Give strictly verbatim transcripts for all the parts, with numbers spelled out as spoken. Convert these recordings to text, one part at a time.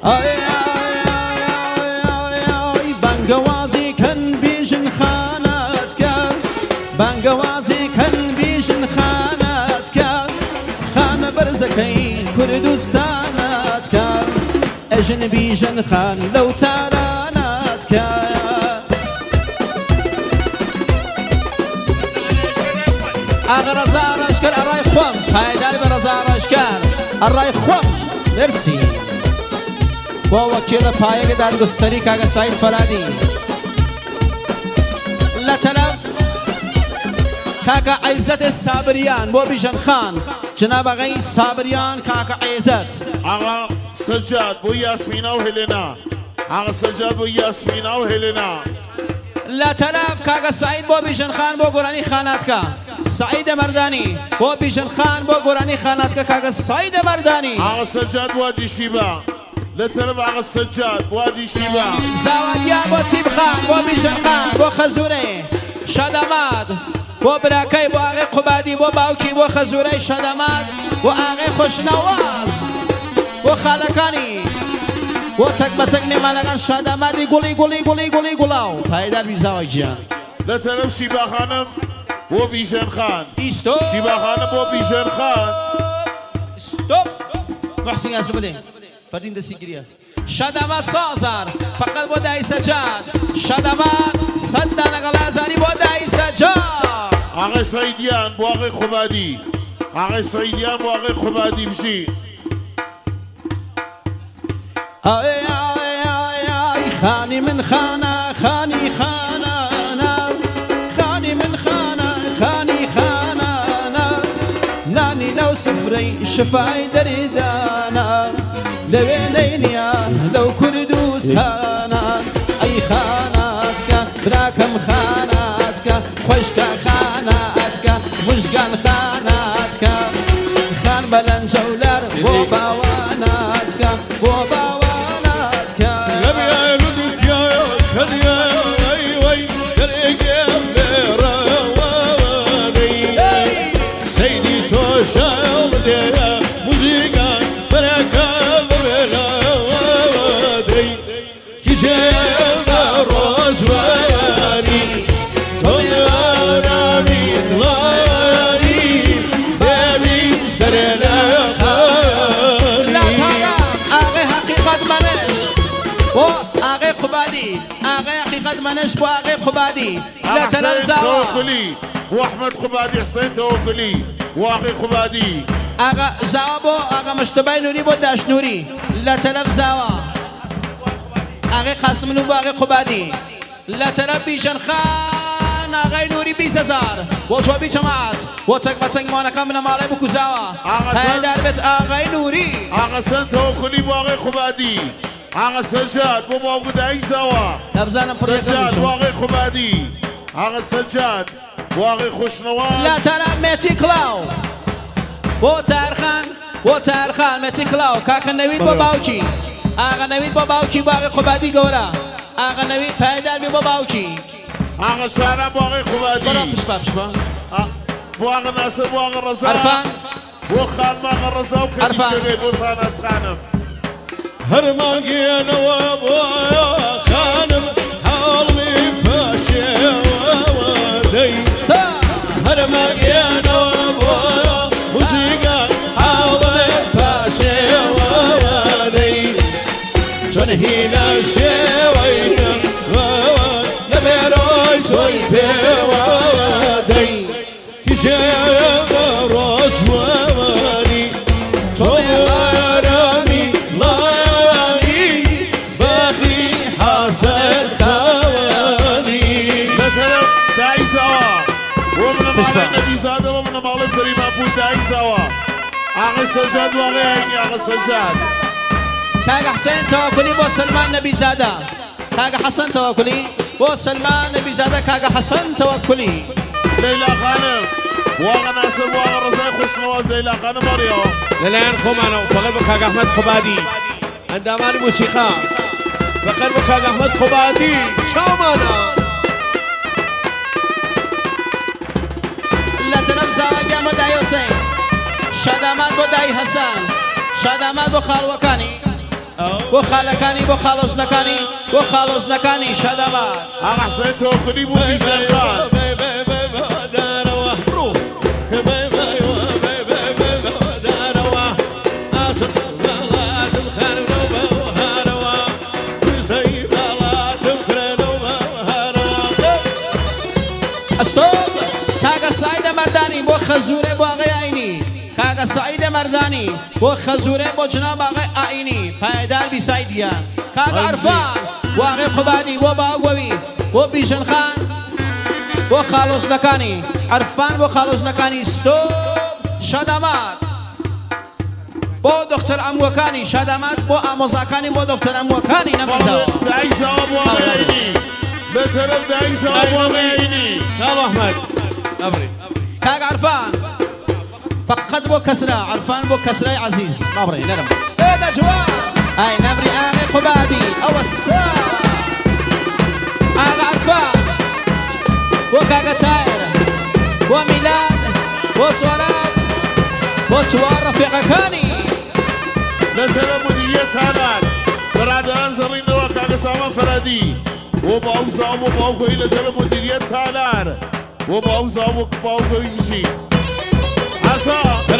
آی آی آی آی آی بانگوازی کن بیژن خانت کرد بانگوازی کن بیژن خانت کرد خانه برزکی کردستانت کرد اجن بیژن خان لو تارانت کرد آقا رضا رشکر ارای خوام پایداری به رضا رشکر ارای خوام مرسی با وکیل پایه دادگستری کاغا سعید فرادی لطلب کاکا عزت صابریان بو بیژن خان جناب آقای صابریان کاکا عزت آقا سجاد بو یاسمینا و هلینا آقا سجاد بو یاسمینا و هلینا لطلب کاکا سعید بو بیژن خان بو گرانی خانات کا سعید مردانی بو بیژن خان بو گرانی خانات کا کاکا سعید مردانی آقا سجاد واجی شیبا لطلب آقا سجاد واجی شیبا زاویه بو تیب خان بو بیژن خان بو خزوره شاداماد بو براکای بو آقای قبادی بو باوکی بو خزوره شاداماد بو آقای خوشنواز بو خالکانی بو تک بتک میمانگان شادامادی گلی گلی گلی گلی گلاو پایدار بی زاوی جان لطلب شیبا خانم بو بیژن خان ایستو شیبا خانم بو بیژن خان استوب محسن یاسمونه فردین دستی گریه شاداماد سازار فقط بو دای سجاد شاداماد صد دانه غلازانی بو دای سجاد آقای سعیدیان بو آقای خبادی آقای سعیدیان بو آقای خبادی بشی آی آی آی آی خانی من خانه خانی خانه خانی من خانه خانی خانه نانی لو سفري شفاي دريدانا لوينينيا لو كردوستانا اي خاناتك براكم خاناتك خوشك خاناتك مشقان خاناتك خان بلن جولر وباواناتك وباواناتك يا لطف يا كريا وي وي كريا سيدي توشا وديا موسيقى بركة بلادي كيجينا رجواني طياراني طلاني سامي سرنا خاني لا تاغا آغي حقيقة منش بو آغي قبادي آغي حقيقة منش بو آغي قبادي لا تنزاوا توكلي واحمد خبادي حسين توكلي واقي خبادي آغا زاوا بو آغا مشتبه نوري بو داش نوري لا تلف زاوا آغي قاسم نو بو آغي قبادي لا تلف بیژن خان آغي نوري بیس هزار بو جوابی جماعت بو تک و تک مانکا من مالای بو کزاوا های در بیت آغي نوري آغا سن توكلي واقي خبادي آغا سجاد بو بابو داي زوا نبزانم سجاد واقي خبادي آغا سجاد واقي خوشنوان لا تلف ميتي كلاو بو تارخان بو تارخان ميتي كلاو كاكا نوید بو باوچی آغا نوید بو باوچی بو آغي قبادي گورا آغا نوید پایدار بی بو باوچی آغا شارع واقي خبادي برا پشبا پشبا بو آغا ناصر بو آغا رزا عرفان بو خان ما آغا رزا و كنش كبير بو ساناس خانم هرمانقي انا وابويا خانم حالمي باشي ودي هرمانقي انا وابويا موسيقى حالمي باشي ودي شون هينا شوينا يا بيروي توي بيودي كشيا رجواني طيراني لاني باخي حسن خواني مثلا داعي سوا ومن مالي نبي زاده ومن مالي فريم ابو داعي سوا اغا سجاد واغي عيني اغا سجاد كاغا حسين توكلي بو سلمان نبي زاده كاغا حسن توكلي بو سلمان نبي زاده كاغا حسن توكلي ليلى خانم واغا ناصر واغا رزاي خوش نواز ليلى خانم مريو للان خمانو فقط بكاغ احمد قبادي عند امان موسيقى فقط بكاغ احمد قبادي شامانا لا تنفزا قام داي حسين شادامات بو داي حسن شادامات بو خالوكاني بۆ خالەکانی بۆ خاڵۆژنەکانی بۆ خاڵۆژنەکانی شەدەمات ئاغا حسەن تۆکلی بۆ بیژەنخان ئەستۆپ کاگە سایدە مەردانی بۆ خەزوورێ بۆ ئاغای ئاینی کاگە سایدە مەردانی بۆ خەزوورێ بۆ جناب ئاغای ئاینی پایدار بیسایدیان کاگە عەرفان بۆ ئاغای قوبادی بۆ باوگۆوی بۆ بیژەنخان بۆ خاڵۆژنەکانی عەرفان بۆ خاڵۆژنەکانی ستۆپ شەدەمات بۆ دۆختەر ئەمووەکانی شەدەمات بۆ ئامۆزاکانی بۆ دۆختەر ئەمووەکانی نەمەزەوە دایزەوە بۆ ئاغای ئاینی بەتەرەف دایزەوە بۆ ئاغای ئاینی شاڵ ئەحمەد ئەبڕی کاگە عەرفان فقط بۆ کەسرا عەرفان بۆ کەسرای عەزیز نەبڕێ نەرم ئێدە جوان ئای نەبری ئاغای قوبادی ئەوە سا ئاغا عەرفان بۆ کاگە تایر بۆ میلاد بۆ سۆرات بۆ چوار ڕەفیقەکانی لەسەرە مدیریە تانان بەرادەران زەڕینەوە کاگە سامان فەرەدی بۆ باوزاو بۆ باوکۆی لەسەرە مدیریە تالار بۆ باوزاو بۆ باوکۆی گشی عەسا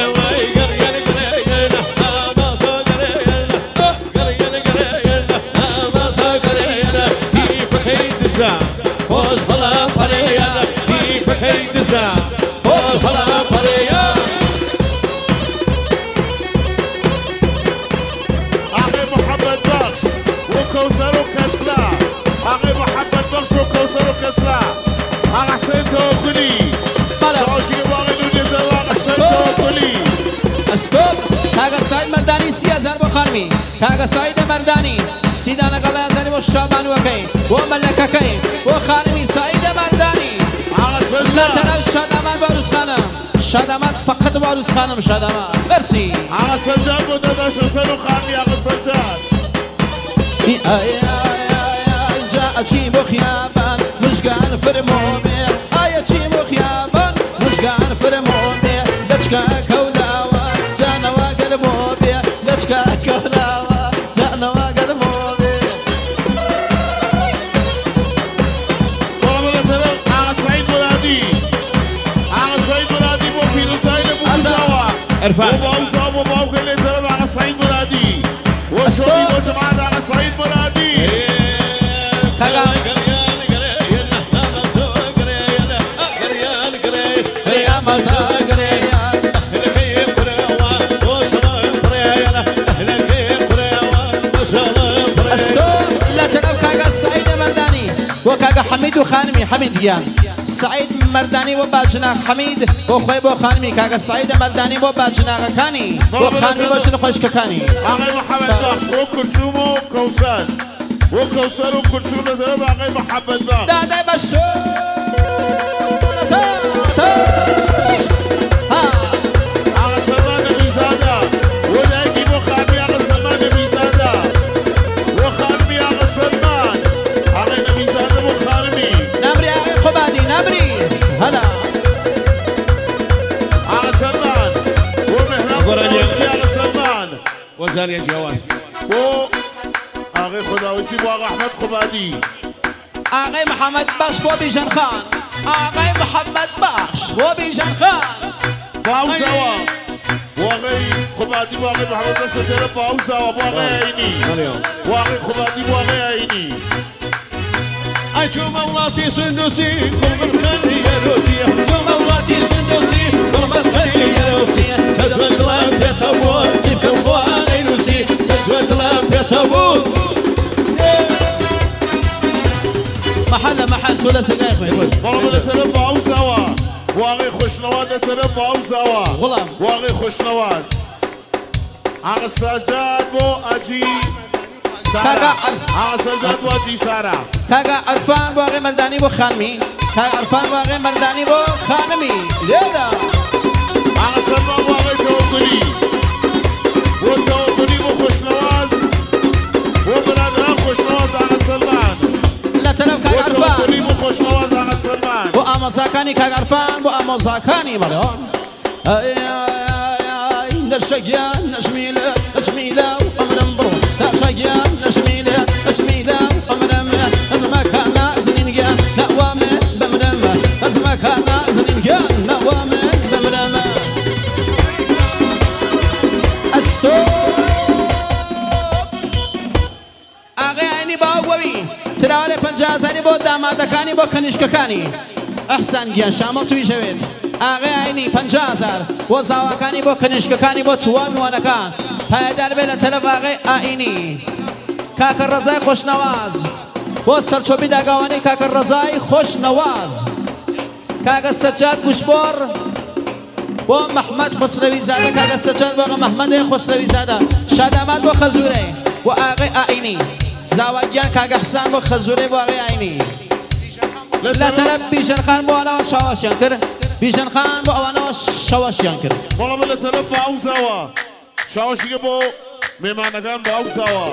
خۆش بەڵا پەرەیە تیپەکەی دزا خۆش بەڵا پەرەیە ئاغای محەممەد بەخش بۆ کەوسەر و کەسرا ئاغای محەممەد بەخش بۆ کەوسەر و کەسرا ئاغا حسەن تەوەکولی شاشی باغی نونێتەوە ئاغا حسەن تەوەکولی ئەستۆپ کاگە ساید مەردانی سی هەزار بۆ خانمی کاگە سایدە مەردانی سیدا لەگەڵ هەزاری بۆ شابانوەکەی بۆ مەلەکەکەی بۆ خانمی سایدە مەردانی ئاغا لە سەجاد تەنەو شادەمان بۆ عروسخانم شادەمات فقط بۆ عروسخانم شادەمان مەرسی ئاغا سەجاد بۆ دەداش حسەن و خانمی ئاغا سەجاد جا چی بۆ خیابان مژگان فرمۆ بێ ئایا چی بۆ خیابان مژگان فرمۆ بێ دەچکە کەولاوە جانەوە گەرمۆ بێ دەچکە کەولاوە جانەوە گەرمۆ بێ بەڵام لەسەرە ئاغا سەعید مولادی ئاغا سەعید مولادی بۆ پیرۆزایی لە بوزاوە عەرفان بۆ باوزاو بۆ باوکەی لێتەرەوە ئاغا سەعید مولادی بۆ شۆری بۆ جەماعەت ئاغا سەعید مولادی کاگا وكاغا حميد وخانمي حميد جيان سعيد مرداني وباجنا حميد وخوي بو خانمي كاغا سعيد مرداني وباجنا كاني وخانمي وشن خوش كاني ئاغای محەممەد بەخش بۆ کورسوم و کەوسەر بۆ کەوسەر و کورسوم لەسەرەوە ئاغای محەممەد بەخش داداي بشو ئاغا سەلمان نەبیزادە بۆ دایکی بۆ خانمی ئاغا سەلمان نەبیزادە بۆ خانمی ئاغا سەلمان ئاغای نەبیزادە بۆ خانمی نبري اغي قبادي نبري هلا ئاغا سەلمان بۆ مهراب خوداویسی ئاغا سەلمان وەزاریە جیاواز بۆ ئاغای خوداویسی بۆ ئاغا ئەحمەد قوبادی اغي محمد بخش بو بيجان خان اغي محمد بخش بو بيجان خان باوزاوە بۆ ئاغای قوبادی بۆ ئاغای محەممەد بەخش لەتەرە باوزاوە بۆ ئاغای ئاینی بۆ ئاغای قوبادی بۆ ئاغای ئاینی ئەچوو مەوڵاتی سندوسی گوڵبەت خەریە دۆسیە چوو مەوڵاتی سندوسی گوڵبەت خەریە دۆسیە چەجوە دڵم پێتە بوو جیبکەم خوانەی نووسی چەجوە دڵم پێتە بوو محل محل تۆ لە سەگای خوێ بەڵام لەتەرە باوزاوە بۆ ئاغای خۆشنەوات لەتەرە باوزاوە غڵام بۆ ئاغای خۆشنەوات ئاغا سەجاد بۆ ئەجی سارا کاکا ئاغا سەجاد بۆ ئەجی سارا كاغا عرفان بو اغي مرداني بو خانمي كاغا عرفان بو اغي مرداني بو خانمي ليدا ئاغا سەلمان بۆ ئاغای تەوەکولی بۆ تەوەکولی بۆ خۆشنەواز بۆ بەرادەران خۆشنەواز ئاغا سەلمان لا تلف بۆ كاغا عرفان تەوەکولی بۆ خۆشنەواز ئاغا سەلمان بو امازاكاني كاغا عرفان بو امازاكاني مليون اي اي اي نشيا نشميله نشميله وامر مبروك نشيا استوب ئاغای عینی باوگوەوی تراوەڵێ پەنجازانی بۆ دامادەکانی بۆ کەنیشکەکانی ئەحسان گیان شامە توی ژەوێت ئاغای عینی پەنجا هەزار بۆ زاواکانی بۆ کەنیشکەکانی بۆ چوار میوانەکان پایدار بێ لە تەلەف ئاغای ئاینی کاکە ڕەزای خۆشنەواز بۆ سەرچۆبی داگاوانی کاکە ڕەزای خۆشنەواز کاکە سەجاد گوشبۆڕ بۆ محمد خسروی زاده کاکە سەجاد بۆ محمد خسروی زاده شادامات بۆ خەزورێ بۆ ئاغای ئاینی زاواگیان کاکە حسان بۆ خەزورێ بۆ ئاغای ئاینی لە تەلەف بیژەنخان بۆ ئەوانەوە شاوەشیان کرد بیژەنخان بۆ ئەوانەوە شەوەشیان کرد بەڵام لە تەلەف بە ئەو زاوە شاوەشیکە بۆ مێمانەکان بە ئەو زاوە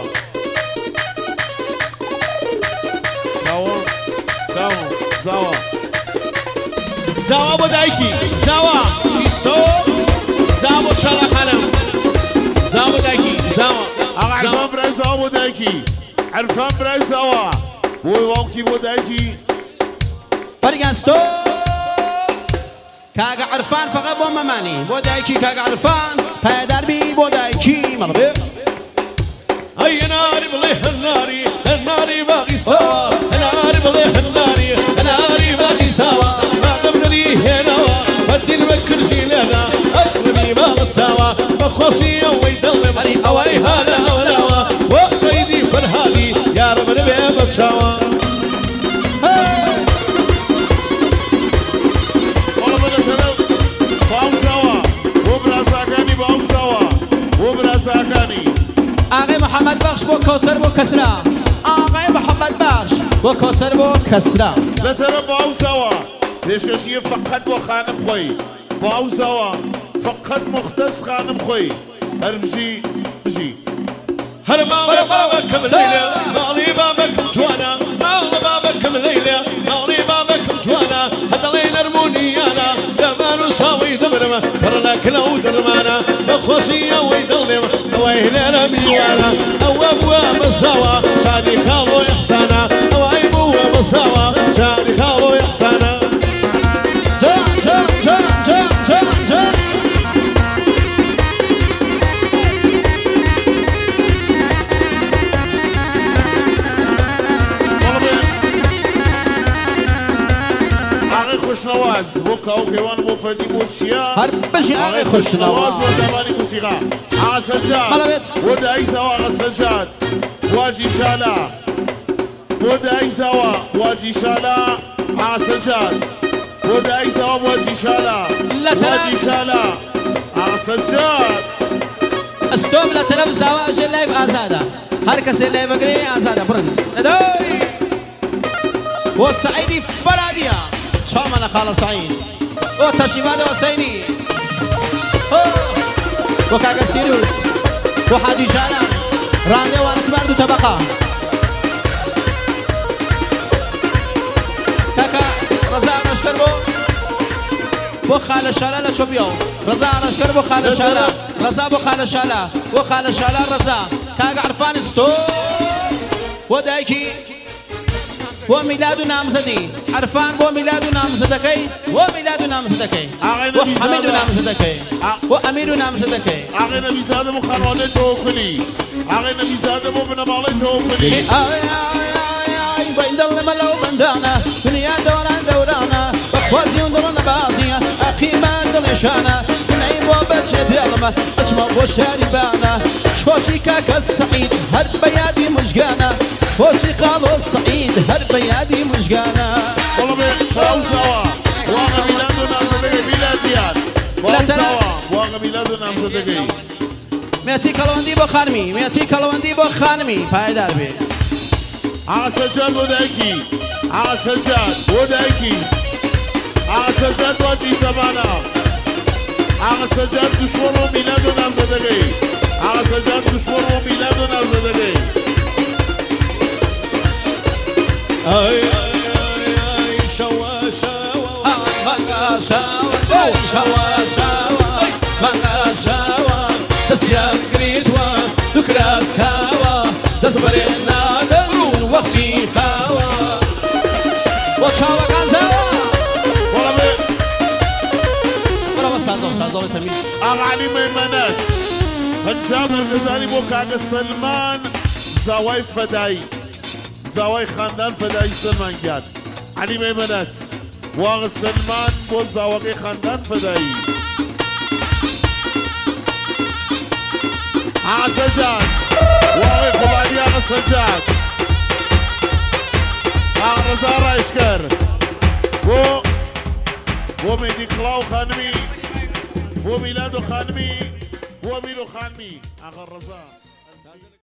زاوە زاوە زاوە زاوا بۆ دایکی زاوا ئیستۆ زاوا بۆ شاڵەخانم زاوا بۆ دایکی زاوا ئاغا عەرفان برای زاوە بۆ دایکی عەرفان برای زاوە بۆی واوکی بۆ دایکی فەرگان ستۆ کاگە عەرفان فەقەت بۆ مەمانی بۆ دایکی کاگە عەرفان پایداربی بۆ دایکی مەڵبێ ئەی هەناری بڵێ هەناری هەناری باقی ساوا هەناری بڵێ هەناری هەناری باقی ساوا مادەمدەری هێناوە بەردین بە کرژی لێدا ئەقلبی باڵت چاوە بە خۆشی ئەوەی دڵێ مەری ئەوەی هانە ئەوراوە بۆ سەیدی فەرهادی یارە بنەبێ بە چاوە ئاغای محەممەد بەخش بۆ کەوسەر بۆ کەسرا ئاغای محەممەد بەخش بۆ کەوسەر بۆ کەسرا لە تەرە بۆ ئەو زاوە پێشکەشیە فەقەت بۆ خانم خۆی بۆ ئەو زاوە فەقەت مختەس خانم خۆی هەر بژی بژی هەر ماڵێ بابەکەم لەیلێ ماڵی بابەکەم جوانە ماڵە بابەکەم لەیلێ ماڵی بابەکەم جوانە هەدەڵێ نەرمونیانە دەبان و چاوەی دەبرمە پڕە کلە و دەرمانە بە خۆشی ئەوەی دڵێم ئەوەی لێرە میوانە ئەوە بووە بەساوە شادی خاڵ و ئەحسانە ئەوەی بووە بەساوە شادی خاڵ و ئەحسانە جان جان جان جان جان جان خوشنواز بۆ کاو کێوان بۆ فەردی بۆ چیا هەر بەشی ئاغای خۆشنەواز بۆ دەوانی موسیقا ئاغا سەجاد بۆ دایی زاوە ئاغا سەجاد واجی شالا بۆ دایی زاوە واجی شالا ئاغا سەجاد بۆ دایی زاوە واجی شالا واجی شالا ئاغا سەجاد ئەستۆم لە تەلەف زاوە ئەژێ لایڤ ئازادە هەر کەسێ لای بەگرێ ئازادە بڕن لەدۆی بۆ سەعیدی فەرادیە شامنا خالة سعيد وتشيفان حسيني وكاكا سيروس وحاجي جانا راندي وانا تباردو طبقة كاكا رزا نشكر بو بو خالة شالا لا تشوبيو رزا نشكر بو خالة شالا رزا بو خالة شالا بو خالة شالا رزا كاكا عرفان استو ودايكي بۆ میلاد و نامزەدی عەرفان بۆ میلاد و نامزەدەکەی بۆ میلاد و نامزەدەکەی بۆ حەمید و نامزەدەکەی بۆ ئەمیر و نامزەدەکەی ئاغای نەبیزادە بۆ خانوادەی تەوەکولی ئاغای نەبیزادە بۆ بنەماڵەی تەوەکولی بۆی دڵمە لەو بەندانە دنیا دەوران دەورانە بەخوازی و دڵە بازیە ئەقیمان دڵێشانە سنەی بۆ بەچێ دێڵمە ئەچمە بۆ شاری بانە خۆشی کاکە سەعید هەر بە یادی موژگانە خۆشی خاڵ و سەعید هەر بە یادی موژگانە بەڵێ ئەو زاوە واغە میلاد و نامزەدەکەی میلادیان ئەو زاوە واغە میلاد و نامزەدەکەی مێتی کەڵەوەندی بۆ خانمی مێتی کەڵەوەندی بۆ خانمی پایدار بێ ئاغا سەجاد بۆ دایکی ئاغا سەجاد بۆ دایکی ئاغا سەجاد واجی زەمانە ئاغا سەجاد دوشمن و میلاد و نامزەدەکەی ئاغا سەجاد دوشمن و میلاد و نامزەدەکەی ئەی ئەی شەوە شەوە مەنگە شەوە شەوە شەوە مەنگە شەوە دەستیان گریتوە دوو کراسکاوە دەست بەرێ نادەن و وەختی خاوە بۆ چاوەکان زاوە بەڵێ بەرەوە سازۆ سازۆڵی تەمیز ئاغا عەلی مەیمەنەت پەنجا بەرگەزانی بۆ کاگە سەلمان زاوای فەدایی زاوای خاندان فەدایی سەلمانگیان عەلی مەیمەنەت واغ سەلمان بۆ زاوەکەی خاندان فەدایی ئاغا سەجاد واغی خوبانی ئاغا سەجاد ئاغا ڕەزا ڕایشکەر بۆ بۆ مێدی کڵاو خانمی بۆ میلاد و خانمی بۆ میر و خانمی ئاغا ڕەزا